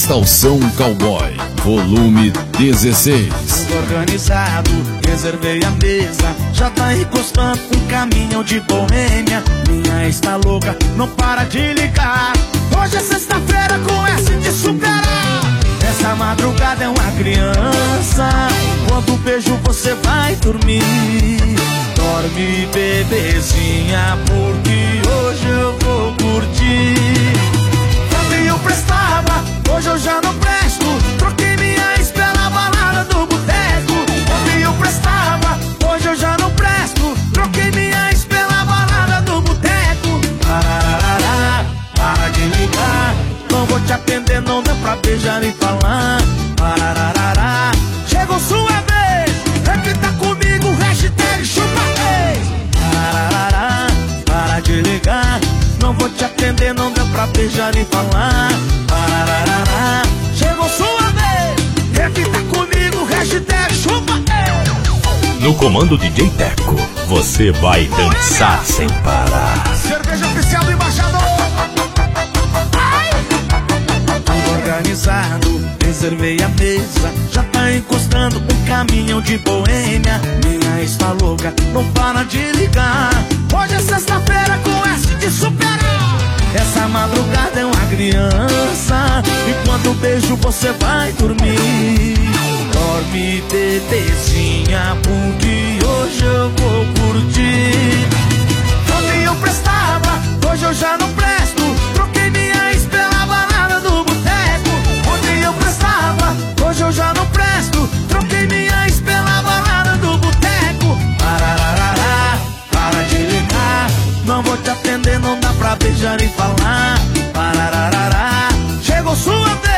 Extalsão Cowboy, volume 16. Tudo organizado, reservei a mesa. Já tá encostando um caminhão de boêmia. Minha está louca, não para de ligar. Hoje é sexta-feira com S de superar. Essa madrugada é uma criança. Quando beijo você vai dormir. Dorme, bebezinha, porque hoje eu vou curtir. Ontem eu prestava, hoje eu já não presto. Troquei minha ex pela balada do boteco. Ontem eu prestava, hoje eu já não presto. Troquei minha ex pela balada do boteco. Pararará, para de ligar. Não vou te atender, não dá pra beijar e falar. Pararará, chegou sua vez. Repita comigo, hashtag chupa vez. Pararará, para de ligar. Não vou te atender, não dá pra beijar e falar. Pararará, chegou sua vez. Repita comigo, hashtag chupa vez. No comando DJ Teco, você vai dançar sem parar. Cerveja oficial do embaixador. Tudo organizado, reservei a mesa. Já tá encostando um caminhão de boêmia. Minha está louca, não para de ligar. Hoje é sexta-feira com S de superar. Essa madrugada é uma criança. E quando beijo você vai dormir. Dorme, bebezinha, porque hoje eu vou curtir. Ontem eu prestava, hoje eu já não presto. Troquei minha ex pela balada do boteco. Ontem eu prestava, hoje eu já não presto. Troquei minha ex pela balada do boteco. Pararará, para de ligar. Não vou te atender, não dá pra beijar e falar. Pararará, chegou sua vez.